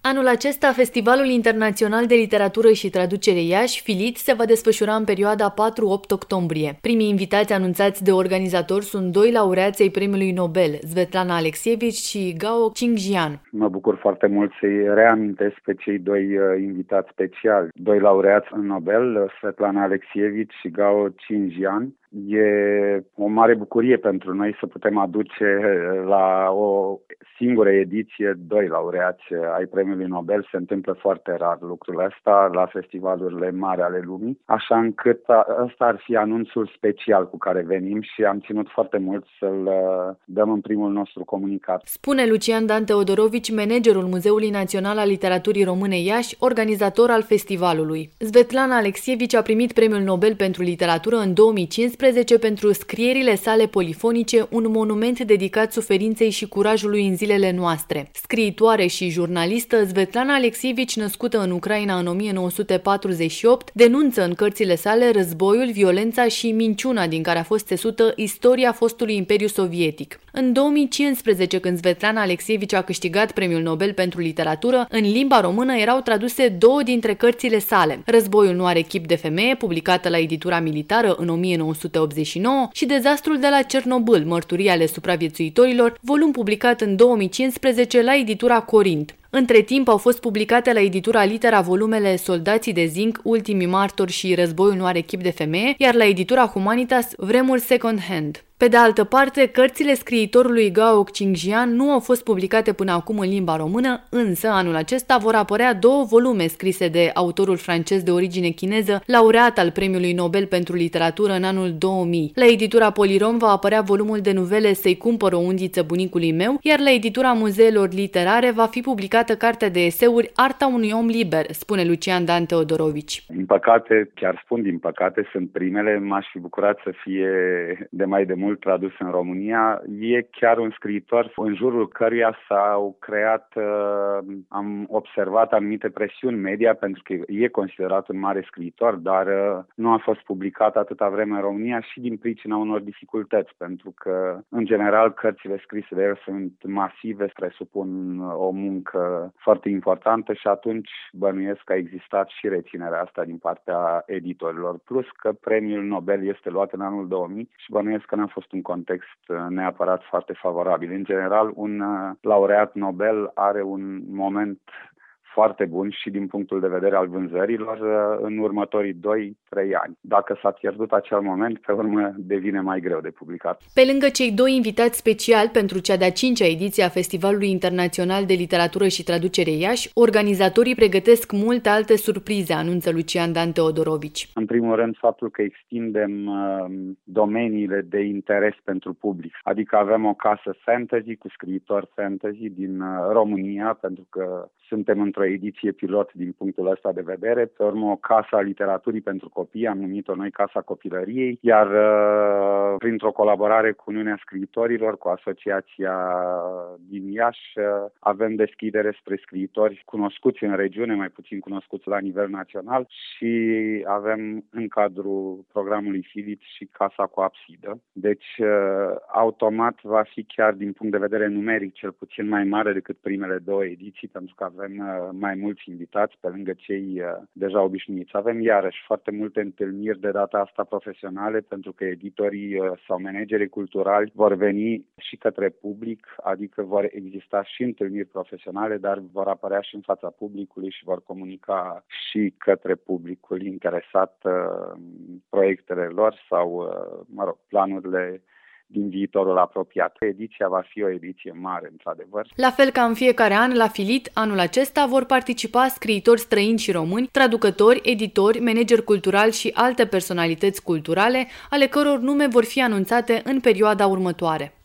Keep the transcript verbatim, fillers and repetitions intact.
Anul acesta, Festivalul Internațional de Literatură și Traducere Iași, Filit, se va desfășura în perioada patru-opt octombrie. Primii invitați anunțați de organizator sunt doi laureați ai Premiului Nobel, Svetlana Alexievich și Gao Qingjian. Mă bucur foarte mult să-i reamintesc pe cei doi invitați speciali, doi laureați în Nobel, Svetlana Alexievich și Gao Qingjian. E o mare bucurie pentru noi să putem aduce la o singură ediție doi laureați ai Premiului Nobel. Se întâmplă foarte rar lucrul ăsta la festivalurile mari ale lumii, așa încât ăsta ar fi anunțul special cu care venim și am ținut foarte mult să-l dăm în primul nostru comunicat. Spune Lucian Dan Teodorovici, managerul Muzeului Național al Literaturii Române Iași, organizator al festivalului. Svetlana Alexievich a primit Premiul Nobel pentru Literatură în două mii cincisprezece pentru scrierile sale polifonice, un monument dedicat suferinței și curajului în zilele noastre. Scriitoare și jurnalistă, Svetlana Alexievich, născută în Ucraina în o mie nouă sute patruzeci și opt, denunță în cărțile sale războiul, violența și minciuna din care a fost țesută istoria fostului Imperiu Sovietic. În două mii cincisprezece, când Svetlana Alexievich a câștigat Premiul Nobel pentru Literatură, în limba română erau traduse două dintre cărțile sale: Războiul nu are chip de femeie, publicată la editura militară în o mie nouă sute optzeci și nouă, și Dezastrul de la Cernobâl, mărturii ale supraviețuitorilor, volum publicat în două mii cincisprezece la editura Corint. Între timp au fost publicate la editura Litera volumele Soldații de zinc, Ultimii martori și Războiul nu are chip de femeie, iar la editura Humanitas Vremuri second hand. Pe de altă parte, cărțile scriitorului Gao Qingjian nu au fost publicate până acum în limba română, însă anul acesta vor apărea două volume scrise de autorul francez de origine chineză, laureat al Premiului Nobel pentru Literatură în anul două mii. La editura Polirom va apărea volumul de novele Să-i cumpăr o undiță bunicului meu, iar la editura Muzeelor Literare va fi publicată cartea de eseuri Arta unui om liber, spune Lucian Dan Teodorovici. Din păcate, chiar spun din păcate, sunt primele, m-aș fi bucurat să fie de mai de mult mult tradus în România. E chiar un scriitor în jurul căruia s-au creat, uh, am observat anumite presiuni media, pentru că e considerat un mare scriitor, dar uh, nu a fost publicat atâta vreme în România și din pricina unor dificultăți, pentru că, în general, cărțile scrise de el sunt masive, presupun o muncă foarte importantă și atunci bănuiesc că a existat și reținerea asta din partea editorilor. Plus că Premiul Nobel este luat în anul două mii și bănuiesc că n-a fost un context neapărat foarte favorabil. În general, un laureat Nobel are un moment foarte bun și din punctul de vedere al vânzărilor în următorii doi trei ani. Dacă s-a pierdut acel moment, pe urmă devine mai greu de publicat. Pe lângă cei doi invitați speciali pentru cea de-a cincea ediție a Festivalului Internațional de Literatură și Traducere Iași, organizatorii pregătesc multe alte surprize, anunță Lucian Dan Teodorovici. În primul rând, faptul că extindem uh, domeniile de interes pentru public. Adică avem o casă fantasy cu scriitori fantasy din uh, România, pentru că suntem într-o ediție pilot din punctul ăsta de vedere. Pe urmă, o casă a literaturii pentru copii, am numit-o noi Casa Copilăriei, iar uh, printr-o colaborare cu Uniunea Scriitorilor, cu Asociația din Iași, uh, avem deschidere spre scriitori cunoscuți în regiune, mai puțin cunoscuți la nivel național, și avem în cadrul programului Filit și Casa cu Absidă. Deci, uh, automat va fi chiar din punct de vedere numeric cel puțin mai mare decât primele două ediții, pentru că avem mai mulți invitați pe lângă cei deja obișnuiți. Avem iarăși foarte multe întâlniri de data asta profesionale, pentru că editorii sau managerii culturali vor veni și către public, adică vor exista și întâlniri profesionale, dar vor apărea și în fața publicului și vor comunica și către publicul interesat proiectele lor sau, mă rog, planurile din viitorul apropiat. Ediția va fi o ediție mare, într-adevăr. La fel ca în fiecare an, la Filit, anul acesta vor participa scriitori străini și români, traducători, editori, manageri culturali și alte personalități culturale, ale căror nume vor fi anunțate în perioada următoare.